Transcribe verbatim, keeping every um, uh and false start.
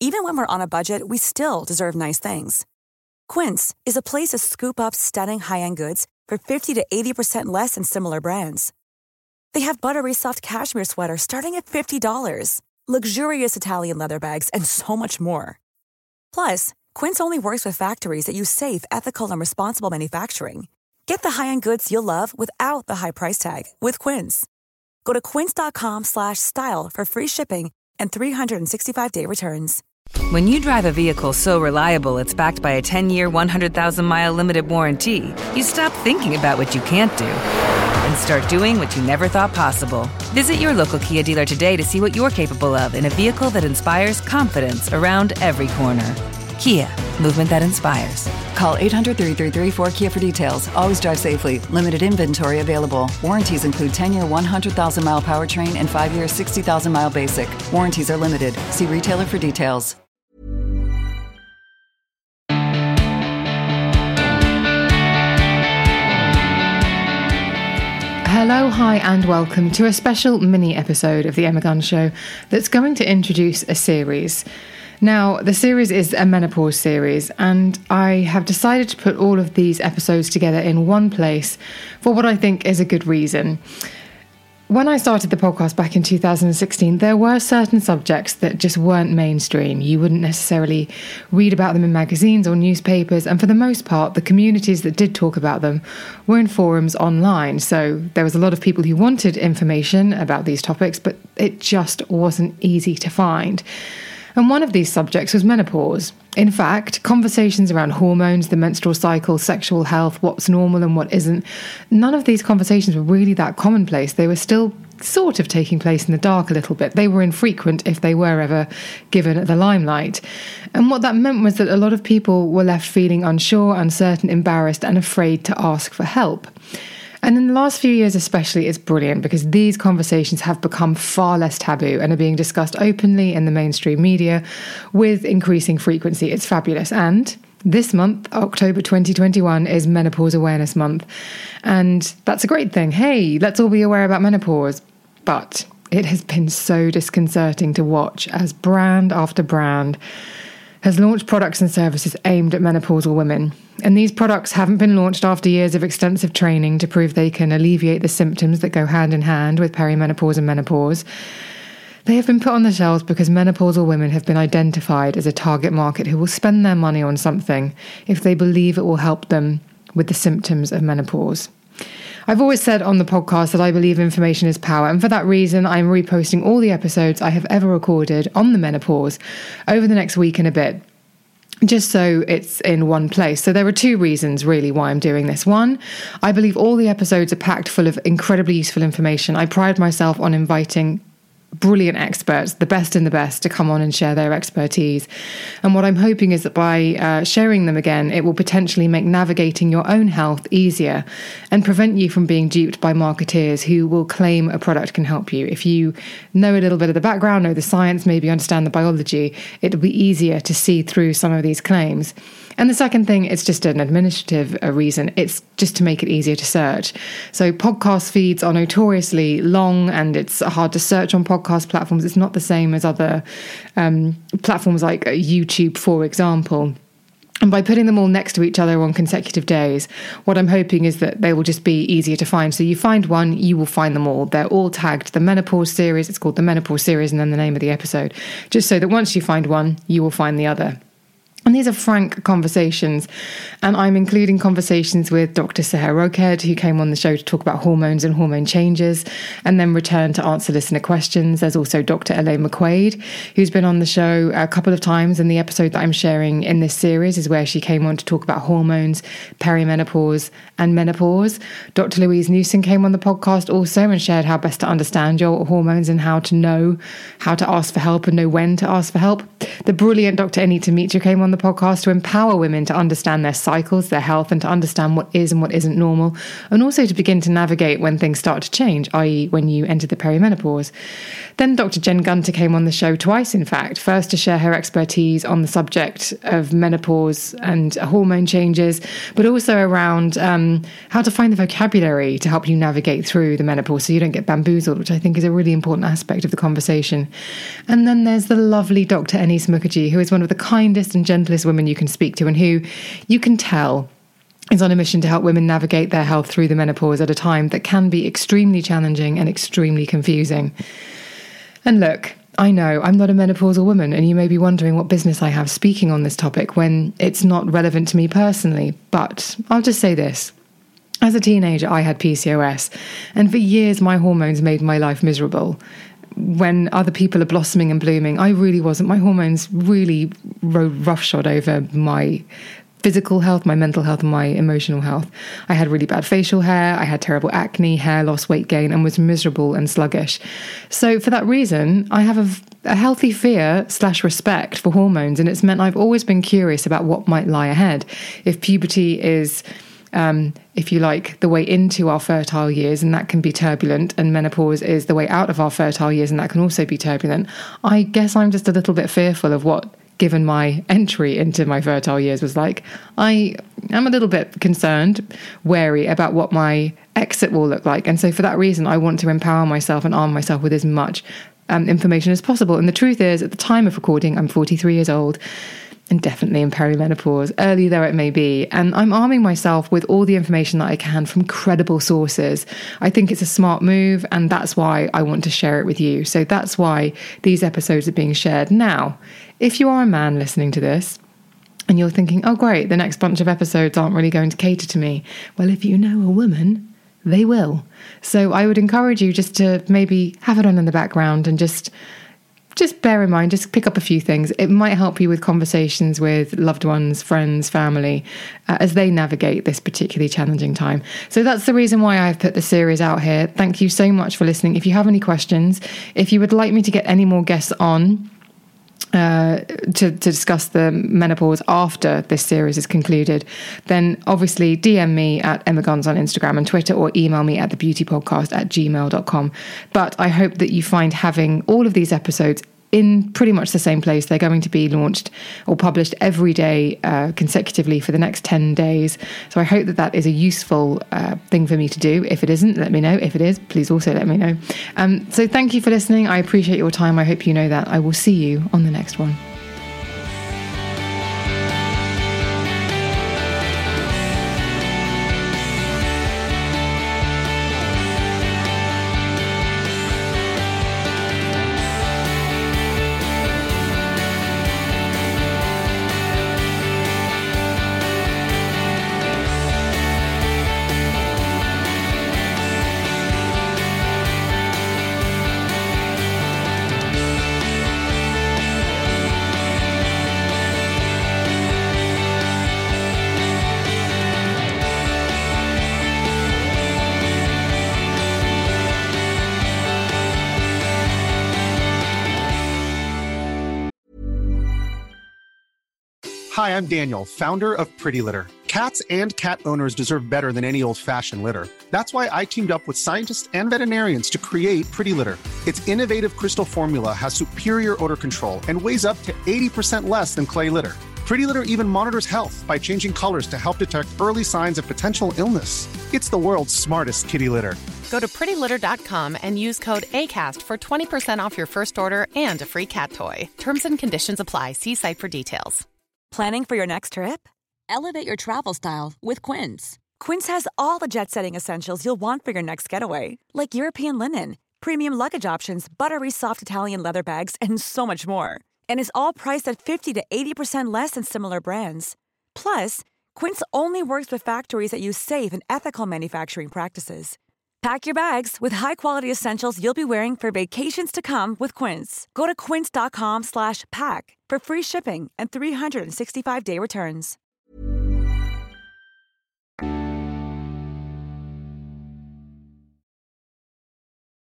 Even when we're on a budget, we still deserve nice things. Quince is a place to scoop up stunning high-end goods for fifty to eighty percent less than similar brands. They have buttery soft cashmere sweaters starting at fifty dollars, luxurious Italian leather bags, and so much more. Plus, Quince only works with factories that use safe, ethical, and responsible manufacturing. Get the high-end goods you'll love without the high price tag with Quince. Go to quince.com slash style for free shipping and three sixty-five day returns. When you drive a vehicle so reliable it's backed by a ten-year, one hundred thousand mile limited warranty, you stop thinking about what you can't do and start doing what you never thought possible. Visit your local Kia dealer today to see what you're capable of in a vehicle that inspires confidence around every corner. Kia, movement that inspires. Call eight hundred, three three three, four K I A for details. Always drive safely. Limited inventory available. Warranties include ten-year, one hundred thousand mile powertrain and five-year, sixty thousand mile basic. Warranties are limited. See retailer for details. Hello, hi, and welcome to a special mini episode of The Emma Gunn Show that's going to introduce a series. Now, the series is a menopause series, and I have decided to put all of these episodes together in one place for what I think is a good reason. When I started the podcast back in two thousand sixteen, there were certain subjects that just weren't mainstream. You wouldn't necessarily read about them in magazines or newspapers, and for the most part, the communities that did talk about them were in forums online. So there was a lot of people who wanted information about these topics, but it just wasn't easy to find. And one of these subjects was menopause. In fact, conversations around hormones, the menstrual cycle, sexual health, what's normal and what isn't, none of these conversations were really that commonplace. They were still sort of taking place in the dark a little bit. They were infrequent if they were ever given the limelight. And what that meant was that a lot of people were left feeling unsure, uncertain, embarrassed, and afraid to ask for help. And in the last few years especially, it's brilliant because these conversations have become far less taboo and are being discussed openly in the mainstream media with increasing frequency. It's fabulous. And this month, October twenty twenty-one, is Menopause Awareness Month. And that's a great thing. Hey, let's all be aware about menopause. But it has been so disconcerting to watch as brand after brand has launched products and services aimed at menopausal women. And these products haven't been launched after years of extensive training to prove they can alleviate the symptoms that go hand in hand with perimenopause and menopause. They have been put on the shelves because menopausal women have been identified as a target market who will spend their money on something if they believe it will help them with the symptoms of menopause. I've always said on the podcast that I believe information is power, and for that reason, I'm reposting all the episodes I have ever recorded on the menopause over the next week and a bit, just so it's in one place. So there are two reasons really why I'm doing this. One, I believe all the episodes are packed full of incredibly useful information. I pride myself on inviting brilliant experts, the best in the best, to come on and share their expertise. And what I'm hoping is that by uh, sharing them again, it will potentially make navigating your own health easier and prevent you from being duped by marketeers who will claim a product can help you. If you know a little bit of the background, know the science, maybe understand the biology, it'll be easier to see through some of these claims. And the second thing, it's just an administrative uh, reason. It's just to make it easier to search. So podcast feeds are notoriously long and it's hard to search on podcast platforms. It's not the same as other um, platforms like YouTube, for example. And by putting them all next to each other on consecutive days, what I'm hoping is that they will just be easier to find. So you find one, you will find them all. They're all tagged the menopause series. It's called the menopause series and then the name of the episode, just so that once you find one, you will find the other. And these are frank conversations, and I'm including conversations with Doctor Seher Rokhed, who came on the show to talk about hormones and hormone changes, and then returned to answer listener questions. There's also Doctor Elaine McQuaid, who's been on the show a couple of times, and the episode that I'm sharing in this series is where she came on to talk about hormones, perimenopause, and menopause. Doctor Louise Newson came on the podcast also and shared how best to understand your hormones and how to know how to ask for help and know when to ask for help. The brilliant Doctor Anita Mitra came on the podcast to empower women to understand their cycles, their health, and to understand what is and what isn't normal, and also to begin to navigate when things start to change, that is when you enter the perimenopause. Then Doctor Jen Gunter came on the show twice, in fact, first to share her expertise on the subject of menopause and hormone changes, but also around um, how to find the vocabulary to help you navigate through the menopause so you don't get bamboozled, which I think is a really important aspect of the conversation. And then there's the lovely Doctor Eni Denise Mukherjee, who is one of the kindest and gentlest women you can speak to, and who you can tell is on a mission to help women navigate their health through the menopause at a time that can be extremely challenging and extremely confusing. And look, I know I'm not a menopausal woman, and you may be wondering what business I have speaking on this topic when it's not relevant to me personally, but I'll just say this. As a teenager, I had P C O S, and for years my hormones made my life miserable. When other people are blossoming and blooming, I really wasn't. My hormones really rode roughshod over my physical health, my mental health, and my emotional health. I had really bad facial hair, I had terrible acne, hair loss, weight gain, and was miserable and sluggish. So for that reason, I have a, a healthy fear slash respect for hormones, and it's meant I've always been curious about what might lie ahead. If puberty is, um, if you like, the way into our fertile years, and that can be turbulent, and menopause is the way out of our fertile years, and that can also be turbulent, I guess I'm just a little bit fearful of what, given my entry into my fertile years, was like. I am a little bit concerned, wary about what my exit will look like. And so for that reason, I want to empower myself and arm myself with as much um, information as possible. And the truth is, at the time of recording, I'm forty-three years old and definitely in perimenopause, early though it may be. And I'm arming myself with all the information that I can from credible sources. I think it's a smart move, and that's why I want to share it with you. So that's why these episodes are being shared. Now, if you are a man listening to this, and you're thinking, oh great, the next bunch of episodes aren't really going to cater to me. Well, if you know a woman, they will. So I would encourage you just to maybe have it on in the background and just Just bear in mind, just pick up a few things. It might help you with conversations with loved ones, friends, family, uh, as they navigate this particularly challenging time. So that's the reason why I've put the series out here. Thank you so much for listening. If you have any questions, if you would like me to get any more guests on uh, to, to discuss the menopause after this series is concluded, then obviously D M me at Emma Guns on Instagram and Twitter, or email me at the beauty podcast at gmail dot com. But I hope that you find having all of these episodes in pretty much the same place. They're going to be launched or published every day uh, consecutively for the next ten days. So I hope that that is a useful uh, thing for me to do. If it isn't, let me know. If it is, please also let me know. Um, so thank you for listening. I appreciate your time. I hope you know that. I will see you on the next one. Hi, I'm Daniel, founder of Pretty Litter. Cats and cat owners deserve better than any old-fashioned litter. That's why I teamed up with scientists and veterinarians to create Pretty Litter. Its innovative crystal formula has superior odor control and weighs up to eighty percent less than clay litter. Pretty Litter even monitors health by changing colors to help detect early signs of potential illness. It's the world's smartest kitty litter. Go to pretty litter dot com and use code ACAST for twenty percent off your first order and a free cat toy. Terms and conditions apply. See site for details. Planning for your next trip? Elevate your travel style with Quince. Quince has all the jet-setting essentials you'll want for your next getaway, like European linen, premium luggage options, buttery soft Italian leather bags, and so much more. And is all priced at fifty to eighty percent less than similar brands. Plus, Quince only works with factories that use safe and ethical manufacturing practices. Pack your bags with high-quality essentials you'll be wearing for vacations to come with Quince. Go to quince dot com slash pack for free shipping and three sixty-five day returns.